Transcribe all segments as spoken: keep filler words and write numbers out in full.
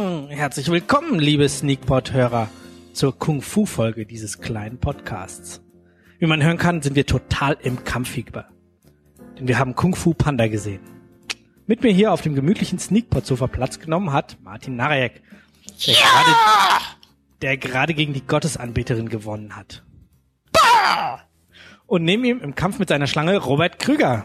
Herzlich willkommen, liebe Sneakpot-Hörer, zur Kung-Fu-Folge dieses kleinen Podcasts. Wie man hören kann, sind wir total im Kampffieber. Denn wir haben Kung-Fu Panda gesehen. Mit mir hier auf dem gemütlichen Sneakpot-Sofa Platz genommen hat Martin Narejek, der, ja! gerade, der gerade gegen die Gottesanbeterin gewonnen hat. Bah! Und neben ihm im Kampf mit seiner Schlange Robert Krüger.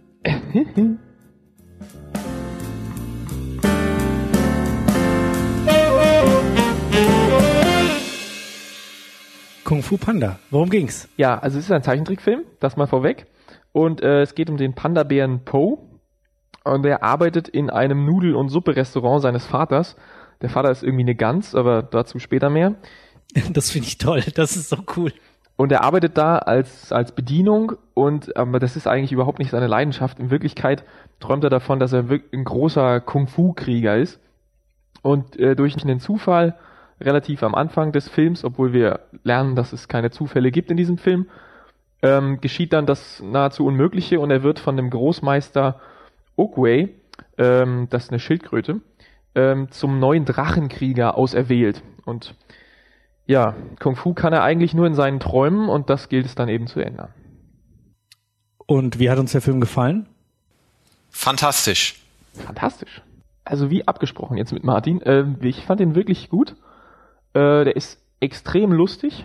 Kung Fu Panda. Worum ging's? Ja, also es ist ein Zeichentrickfilm, das mal vorweg. Und äh, es geht um den Panda-Bären Po. Und der arbeitet in einem Nudel- und Suppe-Restaurant seines Vaters. Der Vater ist irgendwie eine Gans, aber dazu später mehr. Das finde ich toll, das ist so cool. Und er arbeitet da als als Bedienung und aber das ist eigentlich überhaupt nicht seine Leidenschaft. In Wirklichkeit träumt er davon, dass er wirklich ein großer Kung-Fu-Krieger ist. Und äh, durch einen Zufall relativ am Anfang des Films, obwohl wir lernen, dass es keine Zufälle gibt in diesem Film, ähm, geschieht dann das nahezu Unmögliche und er wird von dem Großmeister Oogway, ähm, das ist eine Schildkröte, ähm, zum neuen Drachenkrieger auserwählt. Und ja, Kung Fu kann er eigentlich nur in seinen Träumen und das gilt es dann eben zu ändern. Und wie hat uns der Film gefallen? Fantastisch. Fantastisch. Also wie abgesprochen jetzt mit Martin. Äh, ich fand den wirklich gut. Äh, der ist extrem lustig.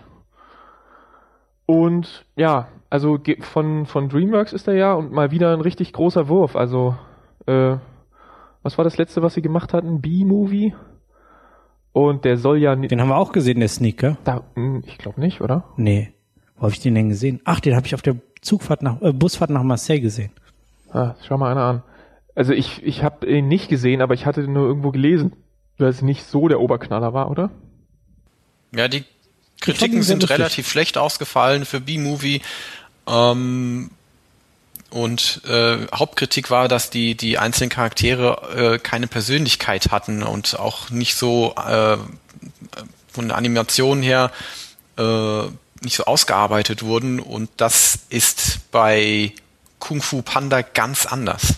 Und ja, also ge- von, von DreamWorks ist er ja und mal wieder ein richtig großer Wurf. Also, äh, was war das letzte, was sie gemacht hatten? B-Movie? Und der soll ja... Den haben wir auch gesehen, der Sneaker. Da, ich glaube nicht, oder? Nee. Wo habe ich den denn gesehen? Ach, den habe ich auf der Zugfahrt nach, äh, Busfahrt nach Marseille gesehen. Ah, schau mal einer an. Also ich, ich habe ihn nicht gesehen, aber ich hatte den nur irgendwo gelesen, weil es nicht so der Oberknaller war, oder? Ja, die Kritiken sind lustig. Relativ schlecht ausgefallen für B-Movie. Ähm, und äh, Hauptkritik war, dass die die einzelnen Charaktere äh, keine Persönlichkeit hatten und auch nicht so äh, von der Animation her äh, nicht so ausgearbeitet wurden. Und das ist bei Kung Fu Panda ganz anders.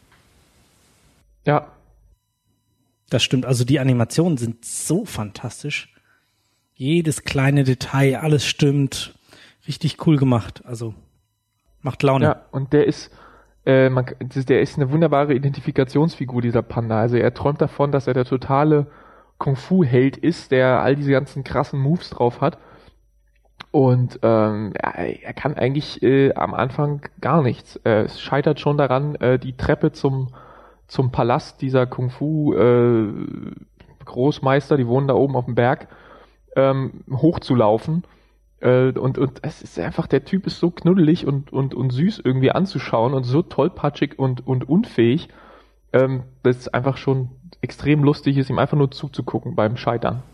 Ja. Das stimmt. Also die Animationen sind so fantastisch. Jedes kleine Detail, alles stimmt. Richtig cool gemacht. Also macht Laune. Ja, und der ist, äh, man, der ist eine wunderbare Identifikationsfigur, dieser Panda. Also er träumt davon, dass er der totale Kung-Fu-Held ist, der all diese ganzen krassen Moves drauf hat. Und ähm, ja, er kann eigentlich äh, am Anfang gar nichts. Äh, es scheitert schon daran, äh, die Treppe zum zum Palast dieser Kung-Fu-Großmeister, äh, die wohnen da oben auf dem Berg, ähm, hochzulaufen. Äh, und, und es ist einfach, der Typ ist so knuddelig und, und, und süß irgendwie anzuschauen und so tollpatschig und, und unfähig, ähm, dass es einfach schon extrem lustig ist, ihm einfach nur zuzugucken beim Scheitern.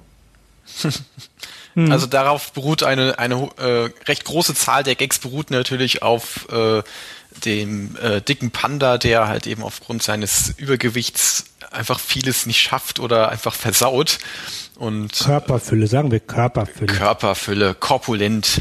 Also darauf beruht eine, eine äh, recht große Zahl der Gags beruht natürlich auf äh, dem äh, dicken Panda, der halt eben aufgrund seines Übergewichts einfach vieles nicht schafft oder einfach versaut. Und Körperfülle, sagen wir Körperfülle. Körperfülle, korpulent.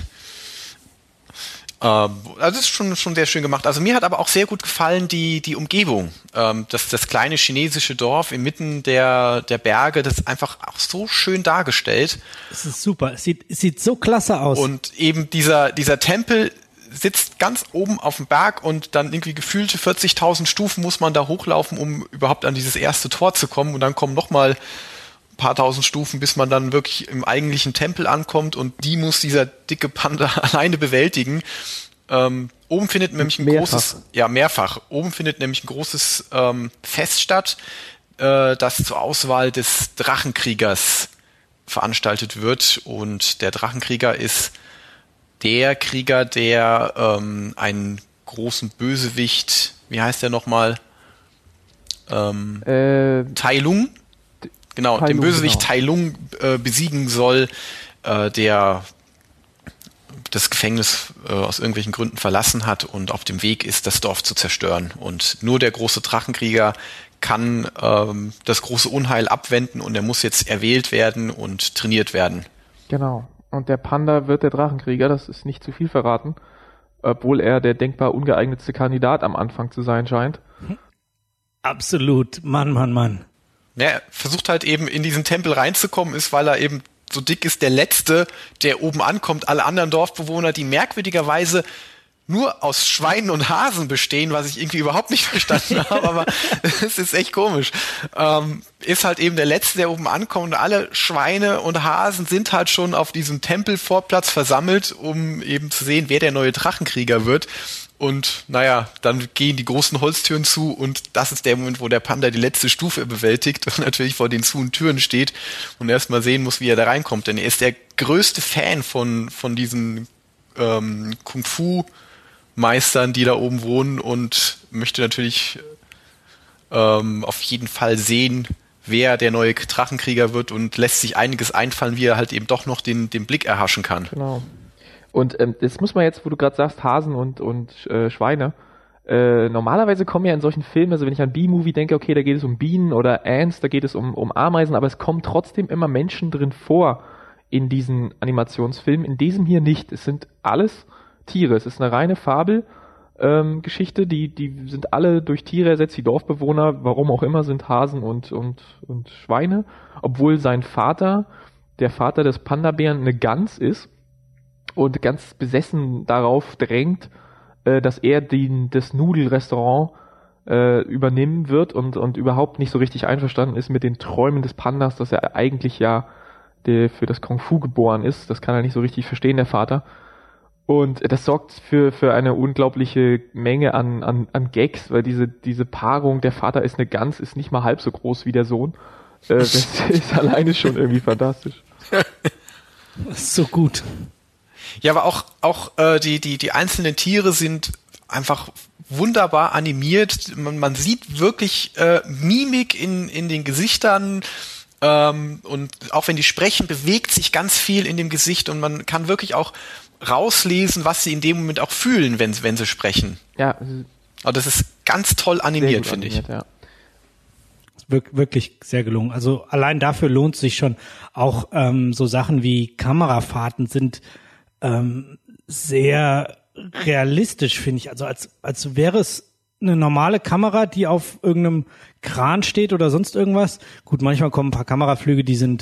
Ähm, also das ist schon schon sehr schön gemacht. Also mir hat aber auch sehr gut gefallen die die Umgebung. Ähm, das das kleine chinesische Dorf inmitten der der Berge, das ist einfach auch so schön dargestellt. Es ist super. Es sieht es sieht so klasse aus. Und eben dieser dieser Tempel sitzt ganz oben auf dem Berg und dann irgendwie gefühlte vierzigtausend Stufen muss man da hochlaufen, um überhaupt an dieses erste Tor zu kommen. Und dann kommen nochmal ein paar tausend Stufen, bis man dann wirklich im eigentlichen Tempel ankommt. Und die muss dieser dicke Panda alleine bewältigen. Ähm, oben findet nämlich ein mehrfach. großes, ja mehrfach, oben findet nämlich ein großes ähm, Fest statt, äh, das zur Auswahl des Drachenkriegers veranstaltet wird. Und der Drachenkrieger ist der Krieger, der ähm, einen großen Bösewicht, wie heißt der nochmal? Ähm, äh, Tai Lung? Genau, Tai den Lung, Bösewicht genau. Tai Lung äh, besiegen soll, äh, der das Gefängnis äh, aus irgendwelchen Gründen verlassen hat und auf dem Weg ist, das Dorf zu zerstören. Und nur der große Drachenkrieger kann ähm, das große Unheil abwenden und er muss jetzt erwählt werden und trainiert werden. Genau. Und der Panda wird der Drachenkrieger, das ist nicht zu viel verraten, obwohl er der denkbar ungeeignetste Kandidat am Anfang zu sein scheint. Absolut, Mann, Mann, Mann. Ja, er versucht halt eben in diesen Tempel reinzukommen, ist, weil er eben so dick ist, der Letzte, der oben ankommt. Alle anderen Dorfbewohner, die merkwürdigerweise nur aus Schweinen und Hasen bestehen, was ich irgendwie überhaupt nicht verstanden habe, aber es ist echt komisch. Ähm, ist halt eben der Letzte, der oben ankommt, und alle Schweine und Hasen sind halt schon auf diesem Tempelvorplatz versammelt, um eben zu sehen, wer der neue Drachenkrieger wird. Und naja, dann gehen die großen Holztüren zu und das ist der Moment, wo der Panda die letzte Stufe bewältigt und natürlich vor den zu Türen steht und erstmal sehen muss, wie er da reinkommt. Denn er ist der größte Fan von, von diesen ähm, Kung-Fu Meistern, die da oben wohnen, und möchte natürlich ähm, auf jeden Fall sehen, wer der neue Drachenkrieger wird, und lässt sich einiges einfallen, wie er halt eben doch noch den, den Blick erhaschen kann. Genau. Und ähm, das muss man jetzt, wo du gerade sagst, Hasen und, und äh, Schweine, äh, normalerweise kommen ja in solchen Filmen, also wenn ich an B-Movie denke, okay, da geht es um Bienen oder Ants, da geht es um, um Ameisen, aber es kommen trotzdem immer Menschen drin vor in diesen Animationsfilmen. In diesem hier nicht. Es sind alles Tiere. Es ist eine reine Fabelgeschichte, ähm, die, die sind alle durch Tiere ersetzt. Die Dorfbewohner, warum auch immer, sind Hasen und, und, und Schweine, obwohl sein Vater, der Vater des Panda-Bären, eine Gans ist und ganz besessen darauf drängt, äh, dass er den, das Nudelrestaurant äh, übernehmen wird und, und überhaupt nicht so richtig einverstanden ist mit den Träumen des Pandas, dass er eigentlich ja der für das Kung-Fu geboren ist. Das kann er nicht so richtig verstehen, der Vater. Und das sorgt für, für eine unglaubliche Menge an, an, an Gags, weil diese, diese Paarung, der Vater ist eine Gans, ist nicht mal halb so groß wie der Sohn. Äh, das ist alleine schon irgendwie fantastisch. Das ist so gut. Ja, aber auch, auch äh, die, die, die einzelnen Tiere sind einfach wunderbar animiert. Man, man sieht wirklich äh, Mimik in, in den Gesichtern. Ähm, und auch wenn die sprechen, bewegt sich ganz viel in dem Gesicht, und man kann wirklich auch rauslesen, was sie in dem Moment auch fühlen, wenn, wenn sie sprechen. Ja. Aber das ist ganz toll animiert, finde ich. Ja. Wir, wirklich sehr gelungen. Also allein dafür lohnt es sich schon. Auch ähm, so Sachen wie Kamerafahrten sind ähm, sehr realistisch, finde ich. Also als, als wäre es eine normale Kamera, die auf irgendeinem Kran steht oder sonst irgendwas. Gut, manchmal kommen ein paar Kameraflüge, die sind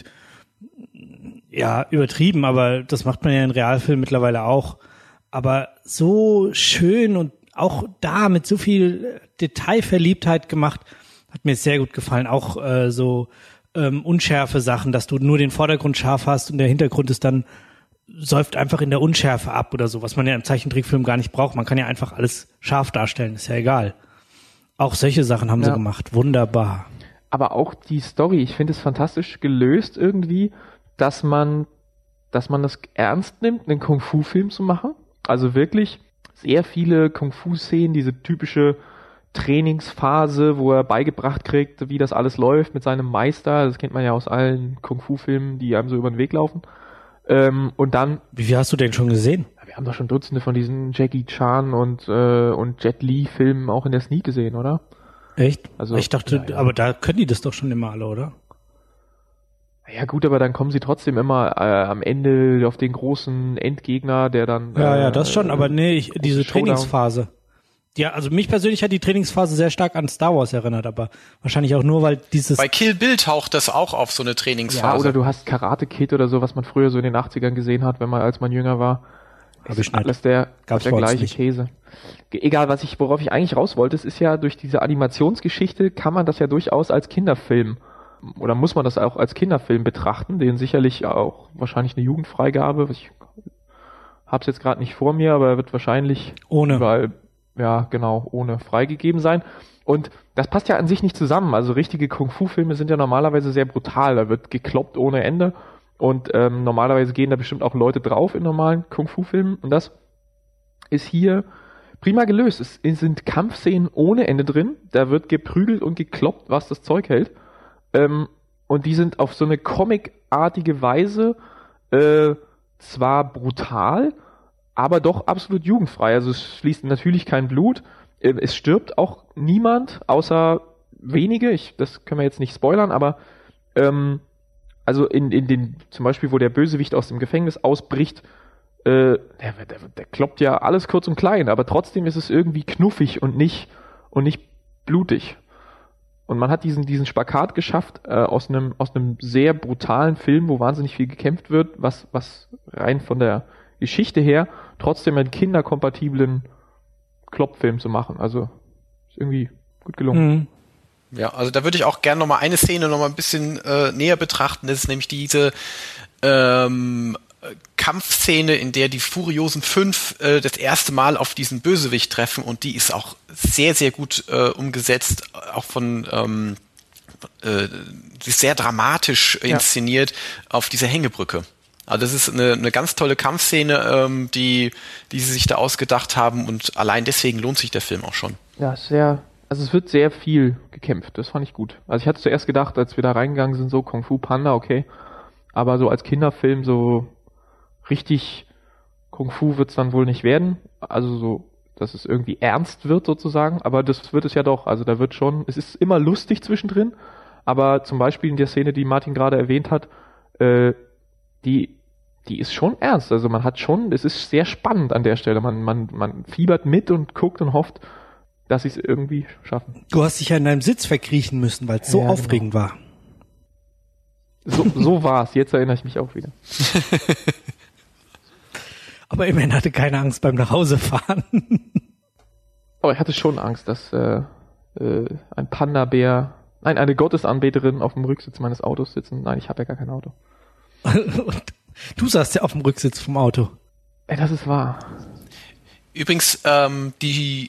ja übertrieben, aber das macht man ja in Realfilmen mittlerweile auch. Aber so schön und auch da mit so viel Detailverliebtheit gemacht, hat mir sehr gut gefallen. Auch äh, so ähm, unschärfe Sachen, dass du nur den Vordergrund scharf hast und der Hintergrund ist dann säuft einfach in der Unschärfe ab oder so, was man ja im Zeichentrickfilm gar nicht braucht. Man kann ja einfach alles scharf darstellen, ist ja egal. Auch solche Sachen haben ja. sie gemacht. Wunderbar. Aber auch die Story, ich finde es fantastisch gelöst irgendwie, dass man, dass man das ernst nimmt, einen Kung-Fu-Film zu machen. Also wirklich sehr viele Kung-Fu-Szenen, diese typische Trainingsphase, wo er beigebracht kriegt, wie das alles läuft mit seinem Meister. Das kennt man ja aus allen Kung-Fu-Filmen, die einem so über den Weg laufen. Ähm, und dann. Wie viel hast du denn schon gesehen? Ja, wir haben doch schon Dutzende von diesen Jackie Chan und, äh, und Jet Li-Filmen auch in der Sneak gesehen, oder? Echt? Also, ich dachte, ja, ja. aber da können die das doch schon immer alle, oder? Ja gut, aber dann kommen sie trotzdem immer äh, am Ende auf den großen Endgegner, der dann... Ja, äh, ja, das schon, aber nee, ich, diese Showdown. Trainingsphase. Ja, also mich persönlich hat die Trainingsphase sehr stark an Star Wars erinnert, aber wahrscheinlich auch nur, weil dieses... Bei Kill Bill taucht das auch auf, so eine Trainingsphase. Ja, oder du hast Karate Kid oder so, was man früher so in den achtzigern gesehen hat, wenn man, als man jünger war. Hab ich alles der, Gab's der gleiche Käse. Egal, was ich, worauf ich eigentlich raus wollte, es ist ja durch diese Animationsgeschichte kann man das ja durchaus als Kinderfilm oder muss man das auch als Kinderfilm betrachten, den sicherlich auch wahrscheinlich eine Jugendfreigabe, ich hab's jetzt gerade nicht vor mir, aber er wird wahrscheinlich ohne überall, ja genau, ohne freigegeben sein. Und das passt ja an sich nicht zusammen. Also richtige Kung-Fu-Filme sind ja normalerweise sehr brutal, da wird gekloppt ohne Ende und ähm, normalerweise gehen da bestimmt auch Leute drauf in normalen Kung-Fu-Filmen und das ist hier prima gelöst. Es sind Kampfszenen ohne Ende drin, da wird geprügelt und gekloppt, was das Zeug hält. Ähm, und die sind auf so eine comicartige Weise äh, zwar brutal, aber doch absolut jugendfrei. Also es fließt natürlich kein Blut. Äh, es stirbt auch niemand, außer wenige. Ich, das können wir jetzt nicht spoilern, aber ähm, also in, in den, zum Beispiel, wo der Bösewicht aus dem Gefängnis ausbricht, äh, der, der, der kloppt ja alles kurz und klein, aber trotzdem ist es irgendwie knuffig und nicht, und nicht blutig. Und man hat diesen, diesen Spagat geschafft, äh, aus einem, aus einem sehr brutalen Film, wo wahnsinnig viel gekämpft wird, was, was rein von der Geschichte her trotzdem einen kinderkompatiblen Kloppfilm zu machen. Also, ist irgendwie gut gelungen. Mhm. Ja, also da würde ich auch gerne nochmal eine Szene nochmal ein bisschen äh, näher betrachten. Das ist nämlich diese ähm, Kampfszene, in der die Furiosen Fünf äh, das erste Mal auf diesen Bösewicht treffen, und die ist auch sehr, sehr gut äh, umgesetzt, auch von ähm, äh, sie ist sehr dramatisch Ja. inszeniert auf dieser Hängebrücke. Also das ist eine, eine ganz tolle Kampfszene, ähm, die, die sie sich da ausgedacht haben, und allein deswegen lohnt sich der Film auch schon. Ja, sehr, also es wird sehr viel gekämpft, das fand ich gut. Also ich hatte zuerst gedacht, als wir da reingegangen sind, so Kung Fu Panda, okay, aber so als Kinderfilm so richtig Kung Fu wird's dann wohl nicht werden, also so, dass es irgendwie ernst wird sozusagen, aber das wird es ja doch, also da wird schon, es ist immer lustig zwischendrin, aber zum Beispiel in der Szene, die Martin gerade erwähnt hat, äh, die, die ist schon ernst, also man hat schon, es ist sehr spannend an der Stelle, man, man, man fiebert mit und guckt und hofft, dass sie es irgendwie schaffen. Du hast dich ja in deinem Sitz verkriechen müssen, weil es so Ja, aufregend war. So, so war's, jetzt erinnere ich mich auch wieder. Aber immerhin hatte keine Angst beim Nachhausefahren. Aber ich hatte schon Angst, dass äh, äh, ein Panda-Bär, nein, eine Gottesanbeterin auf dem Rücksitz meines Autos sitzen. Nein, ich habe ja gar kein Auto. Und du saßt ja auf dem Rücksitz vom Auto. Ey, das ist wahr. Übrigens, ähm, die,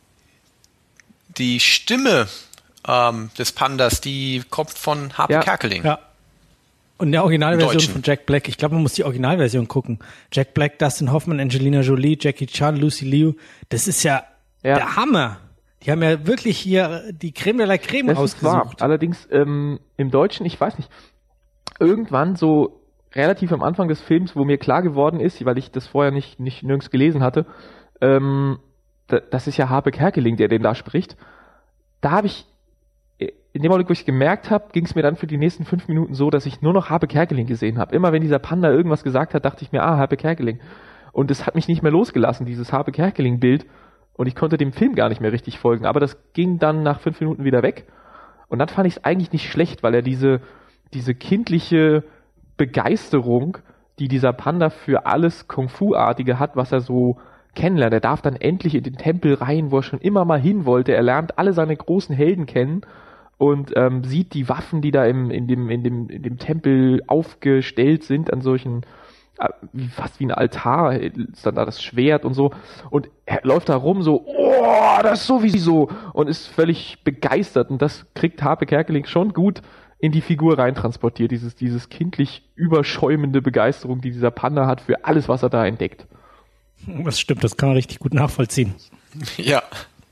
die Stimme ähm, des Pandas, die kommt von Harpe Ja. Kerkeling. Ja. Und der Originalversion Deutschen. von Jack Black, ich glaube, man muss die Originalversion gucken. Jack Black, Dustin Hoffman, Angelina Jolie, Jackie Chan, Lucy Liu, das ist ja, Ja. der Hammer. Die haben ja wirklich hier die Creme de la Creme Das ist wahr. ausgesucht. Allerdings ähm, im Deutschen, ich weiß nicht, irgendwann so relativ am Anfang des Films, wo mir klar geworden ist, weil ich das vorher nicht, nicht nirgends gelesen hatte, ähm, da, das ist ja Harpe Kerkeling, der den da spricht. Da habe ich, in dem Augenblick, wo ich gemerkt habe, ging es mir dann für die nächsten fünf Minuten so, dass ich nur noch Harpe Kerkeling gesehen habe. Immer wenn dieser Panda irgendwas gesagt hat, dachte ich mir, ah, Harpe Kerkeling. Und es hat mich nicht mehr losgelassen, dieses Harpe Kerkeling-Bild. Und ich konnte dem Film gar nicht mehr richtig folgen. Aber das ging dann nach fünf Minuten wieder weg. Und dann fand ich es eigentlich nicht schlecht, weil er diese, diese kindliche Begeisterung, die dieser Panda für alles Kung-Fu-artige hat, was er so kennenlernt. Er darf dann endlich in den Tempel rein, wo er schon immer mal hin wollte. Er lernt alle seine großen Helden kennen und ähm, sieht die Waffen, die da im, in, dem, in, dem, in dem Tempel aufgestellt sind, an solchen, äh, wie, fast wie ein Altar, ist dann da das Schwert und so. Und er läuft da rum so, oh, das ist sowieso, und ist völlig begeistert. Und das kriegt Harpe Kerkeling schon gut in die Figur reintransportiert, dieses, dieses kindlich überschäumende Begeisterung, die dieser Panda hat für alles, was er da entdeckt. Das stimmt, das kann man richtig gut nachvollziehen. Ja.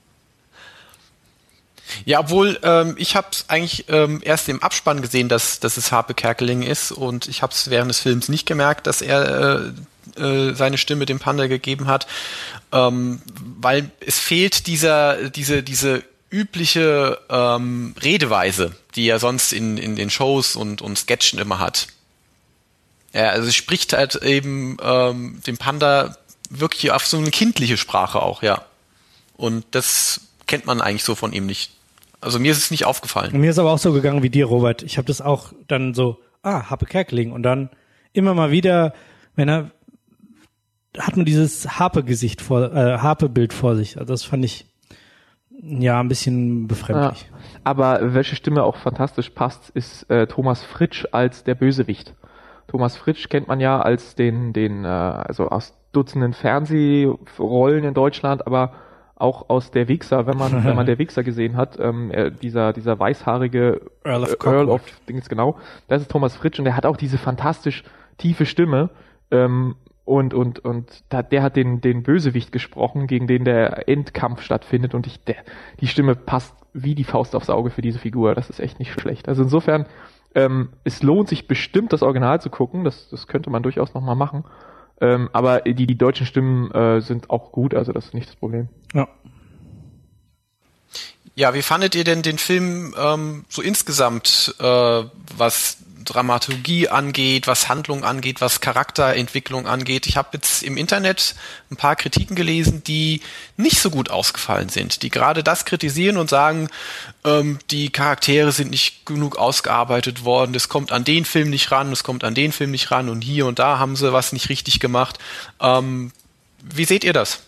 Ja, obwohl ähm, ich habe es eigentlich ähm, erst im Abspann gesehen, dass, dass es Harpe Kerkeling ist, und ich habe es während des Films nicht gemerkt, dass er äh, äh, seine Stimme dem Panda gegeben hat, ähm, weil es fehlt dieser diese diese übliche ähm, Redeweise, die er sonst in in den Shows und und Sketchen immer hat. Ja, also es spricht halt eben ähm, dem Panda wirklich auf so eine kindliche Sprache auch, ja. Und das kennt man eigentlich so von ihm nicht. Also mir ist es nicht aufgefallen. Und mir ist aber auch so gegangen wie dir, Robert. Ich habe das auch dann so, ah, Harpe Kerkeling. Und dann immer mal wieder, wenn er, hat man dieses Harpe-Gesicht vor, äh, Harpe-Bild vor sich. Also das fand ich, ja, ein bisschen befremdlich. Ja, aber welche Stimme auch fantastisch passt, ist äh, Thomas Fritsch als der Bösewicht. Thomas Fritsch kennt man ja als den, den äh, also aus Dutzenden Fernsehrollen in Deutschland, aber auch aus Der Wichser, wenn man wenn man Der Wichser gesehen hat, ähm, er, dieser dieser weißhaarige Earl of äh, Earl of Cockwood. Dings, genau, das ist Thomas Fritsch, und er hat auch diese fantastisch tiefe Stimme, ähm, und und und da, der hat den den Bösewicht gesprochen, gegen den der Endkampf stattfindet, und ich der die Stimme passt wie die Faust aufs Auge für diese Figur. Das ist echt nicht schlecht. Also insofern, ähm, es lohnt sich bestimmt, das Original zu gucken. Das das könnte man durchaus noch mal machen. Ähm, aber die, die deutschen Stimmen äh, sind auch gut, also das ist nicht das Problem. Ja. Ja, wie fandet ihr denn den Film ähm, so insgesamt, äh, was Dramaturgie angeht, was Handlung angeht, was Charakterentwicklung angeht? Ich habe jetzt im Internet ein paar Kritiken gelesen, die nicht so gut ausgefallen sind, die gerade das kritisieren und sagen, ähm, die Charaktere sind nicht genug ausgearbeitet worden, es kommt an den Film nicht ran, es kommt an den Film nicht ran und hier und da haben sie was nicht richtig gemacht. Ähm, wie seht ihr das?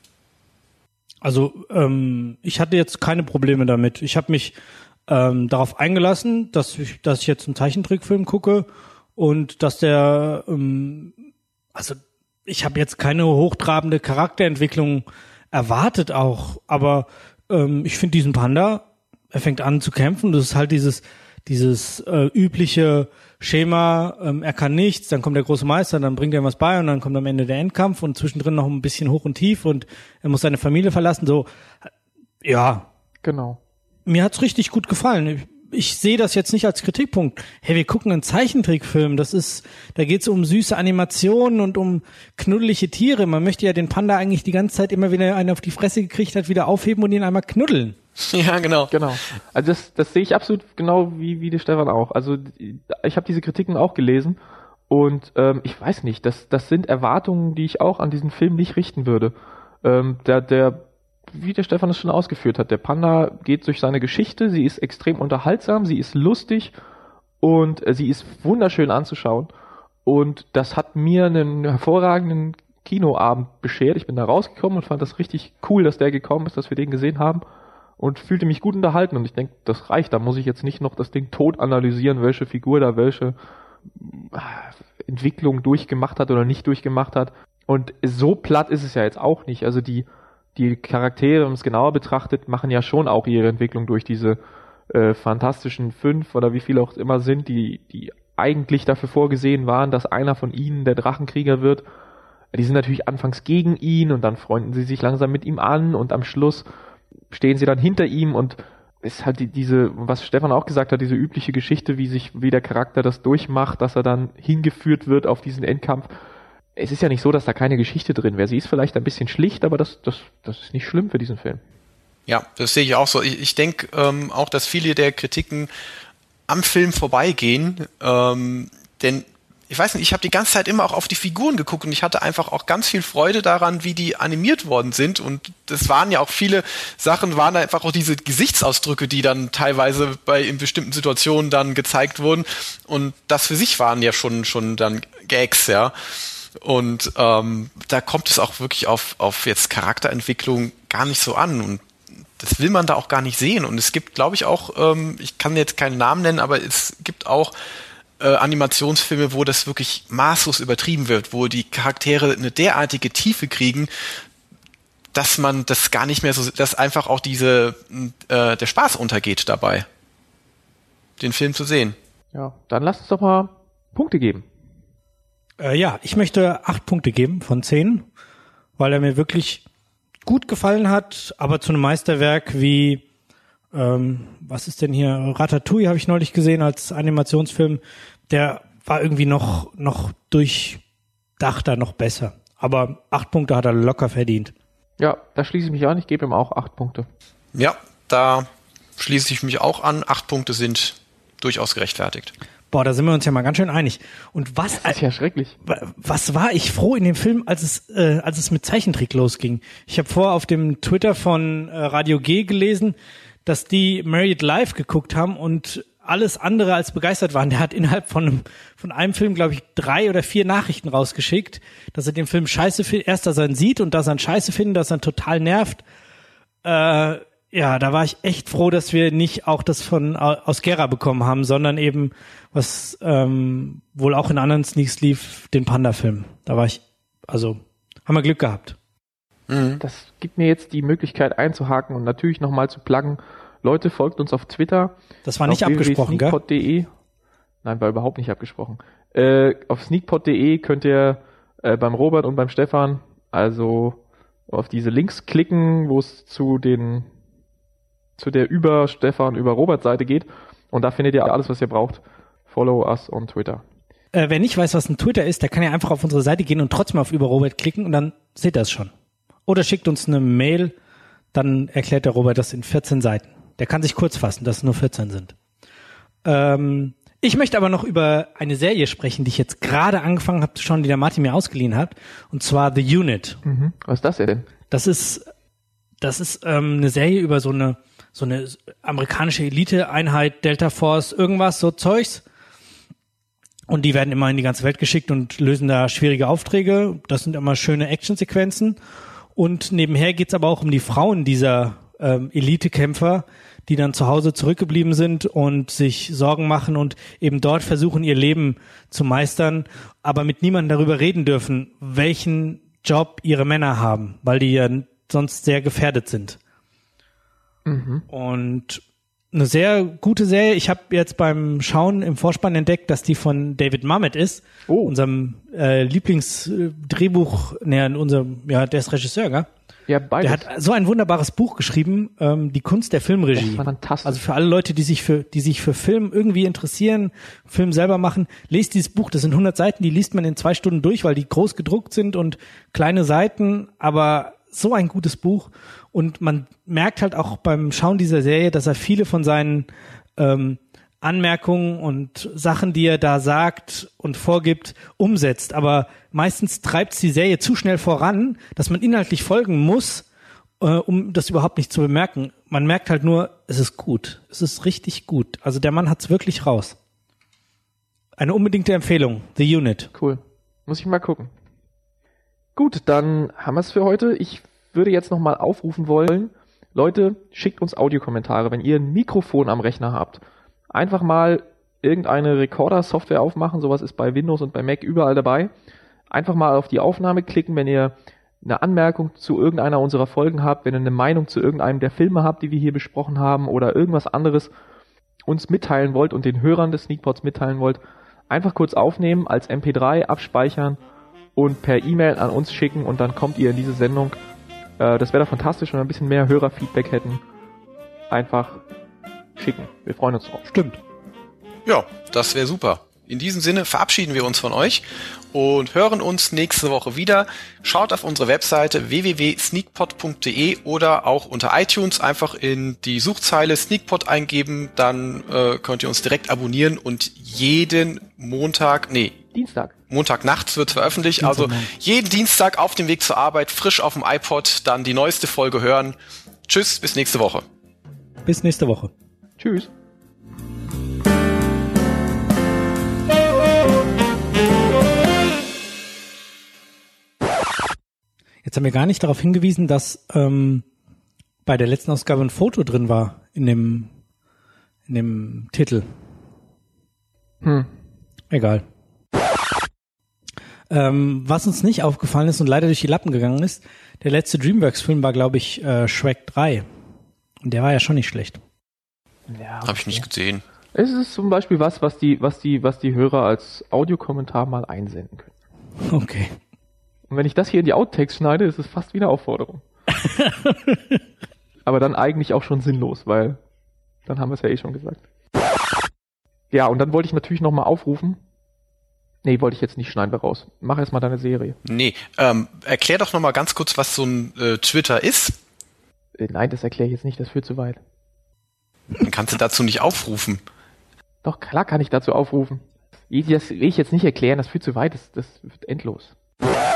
Also ähm, ich hatte jetzt keine Probleme damit. Ich habe mich ähm, darauf eingelassen, dass ich, dass ich jetzt einen Zeichentrickfilm gucke und dass der, ähm, also ich habe jetzt keine hochtrabende Charakterentwicklung erwartet auch, aber ähm, ich finde diesen Panda, er fängt an zu kämpfen, das ist halt dieses dieses äh, übliche Schema, ähm, er kann nichts, dann kommt der große Meister, dann bringt er ihm was bei und dann kommt am Ende der Endkampf und zwischendrin noch ein bisschen hoch und tief und er muss seine Familie verlassen, so, ja. Genau. Mir hat's richtig gut gefallen. Ich, ich sehe das jetzt nicht als Kritikpunkt. Hey, wir gucken einen Zeichentrickfilm, das ist, da geht's um süße Animationen und um knuddelige Tiere. Man möchte ja den Panda eigentlich die ganze Zeit immer, wenn er einen auf die Fresse gekriegt hat, wieder aufheben und ihn einmal knuddeln. Ja, genau. Genau. Also das, das sehe ich absolut genau wie, wie der Stefan auch. Also ich habe diese Kritiken auch gelesen und ähm, ich weiß nicht, das, das sind Erwartungen, die ich auch an diesen Film nicht richten würde. Ähm, der, der, wie der Stefan es schon ausgeführt hat, der Panda geht durch seine Geschichte, sie ist extrem unterhaltsam, sie ist lustig und äh, sie ist wunderschön anzuschauen und das hat mir einen hervorragenden Kinoabend beschert. Ich bin da rausgekommen und fand das richtig cool, dass der gekommen ist, dass wir den gesehen haben. Und fühlte mich gut unterhalten und ich denke, das reicht, da muss ich jetzt nicht noch das Ding tot analysieren, welche Figur da welche Entwicklung durchgemacht hat oder nicht durchgemacht hat. Und so platt ist es ja jetzt auch nicht. Also die die Charaktere, wenn man es genauer betrachtet, machen ja schon auch ihre Entwicklung durch diese äh, fantastischen fünf oder wie viele auch immer sind, die die eigentlich dafür vorgesehen waren, dass einer von ihnen der Drachenkrieger wird. Die sind natürlich anfangs gegen ihn und dann freunden sie sich langsam mit ihm an und am Schluss stehen sie dann hinter ihm und ist halt die, diese, was Stefan auch gesagt hat, diese übliche Geschichte, wie sich, wie der Charakter das durchmacht, dass er dann hingeführt wird auf diesen Endkampf. Es ist ja nicht so, dass da keine Geschichte drin wäre. Sie ist vielleicht ein bisschen schlicht, aber das, das, das ist nicht schlimm für diesen Film. Ja, das sehe ich auch so. Ich, ich denke ähm, auch, dass viele der Kritiken am Film vorbeigehen, ähm, denn ich weiß nicht, ich habe die ganze Zeit immer auch auf die Figuren geguckt und ich hatte einfach auch ganz viel Freude daran, wie die animiert worden sind und das waren ja auch viele Sachen, waren einfach auch diese Gesichtsausdrücke, die dann teilweise bei in bestimmten Situationen dann gezeigt wurden und das für sich waren ja schon schon dann Gags, ja. Und ähm, da kommt es auch wirklich auf auf jetzt Charakterentwicklung gar nicht so an und das will man da auch gar nicht sehen und es gibt, glaube ich, auch, ähm, ich kann jetzt keinen Namen nennen, aber es gibt auch Äh, Animationsfilme, wo das wirklich maßlos übertrieben wird, wo die Charaktere eine derartige Tiefe kriegen, dass man das gar nicht mehr so, dass einfach auch diese äh, der Spaß untergeht dabei, den Film zu sehen. Ja, dann lasst uns doch mal Punkte geben. Äh, ja, ich möchte acht Punkte geben von zehn, weil er mir wirklich gut gefallen hat, aber zu einem Meisterwerk wie Ähm, was ist denn hier? Ratatouille habe ich neulich gesehen als Animationsfilm. Der war irgendwie noch noch durchdachter, noch besser. Aber acht Punkte hat er locker verdient. Ja, da schließe ich mich an. Ich gebe ihm auch acht Punkte. Ja, da schließe ich mich auch an. Acht Punkte sind durchaus gerechtfertigt. Boah, da sind wir uns ja mal ganz schön einig. Und was? Das ist ja schrecklich. Was war ich froh in dem Film, als es äh, als es mit Zeichentrick losging? Ich habe vorher auf dem Twitter von äh, Radio G gelesen, dass die Married Live geguckt haben und alles andere als begeistert waren. Der hat innerhalb von einem, von einem Film, glaube ich, drei oder vier Nachrichten rausgeschickt, dass er den Film scheiße findet. Erst, dass er ihn sieht und dass er ihn scheiße findet, dass er ihn total nervt. Äh, ja, da war ich echt froh, dass wir nicht auch das von aus Gera bekommen haben, sondern eben, was ähm, wohl auch in anderen Sneaks lief, den Panda-Film. Da war ich, also, haben wir Glück gehabt. Das gibt mir jetzt die Möglichkeit einzuhaken und natürlich nochmal zu pluggen. Leute, folgt uns auf Twitter. Das war nicht abgesprochen, gell? sneakpod punkt de. Nein, war überhaupt nicht abgesprochen. Äh, auf sneakpod punkt de könnt ihr äh, beim Robert und beim Stefan also auf diese Links klicken, wo es zu den zu der über Stefan, über Robert Seite geht und da findet ihr alles, was ihr braucht. Follow us on Twitter. Äh, wer nicht weiß, was ein Twitter ist, der kann ja einfach auf unsere Seite gehen und trotzdem auf über Robert klicken und dann seht ihr es schon. Oder schickt uns eine Mail, dann erklärt der Robert das in vierzehn Seiten. Der kann sich kurz fassen, dass es nur vierzehn sind. Ähm, ich möchte aber noch über eine Serie sprechen, die ich jetzt gerade angefangen habe zu schauen, die der Martin mir ausgeliehen hat. Und zwar The Unit. Mhm. Was ist das denn? Das ist, das ist ähm, eine Serie über so eine, so eine amerikanische Elite-Einheit, Delta Force, irgendwas, so Zeugs. Und die werden immer in die ganze Welt geschickt und lösen da schwierige Aufträge. Das sind immer schöne Actionsequenzen. Und nebenher geht's aber auch um die Frauen dieser ähm, Elite-Kämpfer, die dann zu Hause zurückgeblieben sind und sich Sorgen machen und eben dort versuchen, ihr Leben zu meistern, aber mit niemandem darüber reden dürfen, welchen Job ihre Männer haben, weil die ja sonst sehr gefährdet sind. Mhm. Und eine sehr gute Serie. Ich habe jetzt beim Schauen im Vorspann entdeckt, dass die von David Mamet ist, oh. unserem äh, Lieblingsdrehbuch, ne, unserem, ja, der ist Regisseur, gell? Ja, beides. Der hat so ein wunderbares Buch geschrieben, ähm, die Kunst der Filmregie. Das war fantastisch. Also für alle Leute, die sich für, die sich für Film irgendwie interessieren, Film selber machen, lest dieses Buch. Das sind hundert Seiten, die liest man in zwei Stunden durch, weil die groß gedruckt sind und kleine Seiten, aber so ein gutes Buch. Und man merkt halt auch beim Schauen dieser Serie, dass er viele von seinen ähm, Anmerkungen und Sachen, die er da sagt und vorgibt, umsetzt. Aber meistens treibt die Serie zu schnell voran, dass man inhaltlich folgen muss, äh, um das überhaupt nicht zu bemerken. Man merkt halt nur, es ist gut. Es ist richtig gut. Also der Mann hat's wirklich raus. Eine unbedingte Empfehlung. The Unit. Cool. Muss ich mal gucken. Gut, dann haben wir es für heute. Ich würde jetzt nochmal aufrufen wollen, Leute, schickt uns Audiokommentare, wenn ihr ein Mikrofon am Rechner habt. Einfach mal irgendeine Recorder-Software aufmachen, sowas ist bei Windows und bei Mac überall dabei. Einfach mal auf die Aufnahme klicken, wenn ihr eine Anmerkung zu irgendeiner unserer Folgen habt, wenn ihr eine Meinung zu irgendeinem der Filme habt, die wir hier besprochen haben oder irgendwas anderes uns mitteilen wollt und den Hörern des Sneakpods mitteilen wollt, einfach kurz aufnehmen, als M P drei abspeichern und per E-Mail an uns schicken und dann kommt ihr in diese Sendung. Äh, das wäre doch fantastisch, wenn wir ein bisschen mehr Hörerfeedback hätten. Einfach schicken. Wir freuen uns drauf. Stimmt. Ja, das wäre super. In diesem Sinne verabschieden wir uns von euch und hören uns nächste Woche wieder. Schaut auf unsere Webseite w w w punkt sneakpod punkt d e oder auch unter iTunes einfach in die Suchzeile Sneakpod eingeben, dann äh, könnt ihr uns direkt abonnieren und jeden Montag, nee, Dienstag. Montagnachts wird veröffentlicht, also jeden Dienstag auf dem Weg zur Arbeit, frisch auf dem iPod, dann die neueste Folge hören. Tschüss, bis nächste Woche. Bis nächste Woche. Tschüss. Jetzt haben wir gar nicht darauf hingewiesen, dass ähm, bei der letzten Ausgabe ein Foto drin war in dem in dem Titel. Hm. Egal. Ähm, was uns nicht aufgefallen ist und leider durch die Lappen gegangen ist, der letzte DreamWorks-Film war, glaube ich, äh, Shrek drei. Und der war ja schon nicht schlecht. Ja, okay. Habe ich nicht gesehen. Es ist zum Beispiel was, was die, was die, was die Hörer als Audiokommentar mal einsenden können. Okay. Und wenn ich das hier in die Outtakes schneide, ist es fast wie eine Aufforderung. Aber dann eigentlich auch schon sinnlos, weil dann haben wir es ja eh schon gesagt. Ja, und dann wollte ich natürlich nochmal aufrufen. Nee, wollte ich jetzt nicht, schneiden wir raus. Mach erstmal deine Serie. Nee, ähm, erklär doch nochmal ganz kurz, was so ein äh, Twitter ist. Äh, nein, das erkläre ich jetzt nicht, das führt zu weit. Dann kannst du dazu nicht aufrufen. Doch, klar kann ich dazu aufrufen. Das will ich jetzt nicht erklären, das führt zu weit, das, das wird endlos.